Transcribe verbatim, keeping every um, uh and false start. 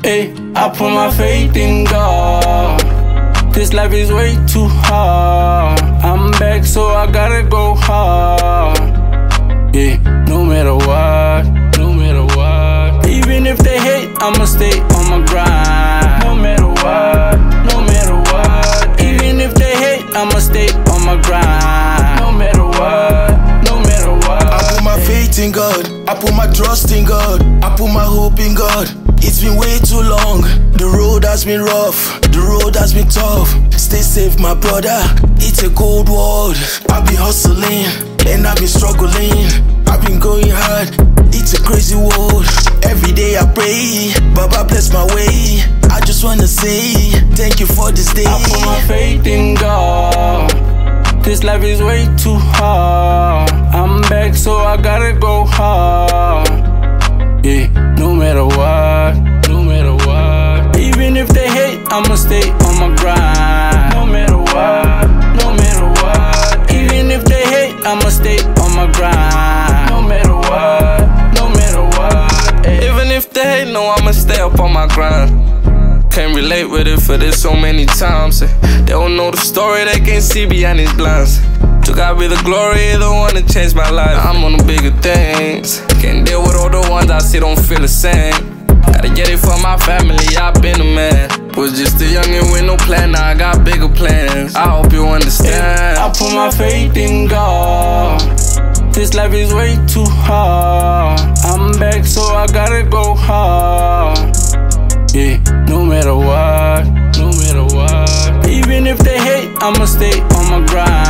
Hey, I put my faith in God. This life is way too hard. I'm back, so I gotta go hard. Yeah, no matter what, no matter what. Even if they hate, I'ma stay on my grind. No matter what, no matter what. Even if they hate, I'ma stay on my grind. No matter what, no matter what. I put my faith in God, I put my trust in God, I put my hope in God. It's been way too long, the road has been rough, the road has been tough. Stay safe, my brother, it's a cold world. I've been hustling, and I've been struggling. I've been going hard, it's a crazy world. Every day I pray, Baba bless my way. I just wanna say, thank you for this day. I put my faith in God. This life is way too hard. I'm back, so I gotta go hard. Yeah, no matter what, no matter what. Even if they hate, I'ma stay on my grind. No matter what, no matter what. Even if they hate, I'ma stay on my grind. No matter what, no matter what. Ay. Even if they hate, no, I'ma stay up on my grind. Can't relate with it for this so many times. They don't know the story, they can't see behind these blinds. To God be the glory, the one that changed my life. I'm on the bigger things. Can't deal with all the ones I see don't feel the same. Gotta get it for my family, I've been a man. Was just a youngin' with no plan, now I got bigger plans. I hope you understand. I put my faith in God. This life is way too hard. I'm back, so I gotta go hard. Yeah, no matter what, no matter what. Even if they hate, I'ma stay on my grind.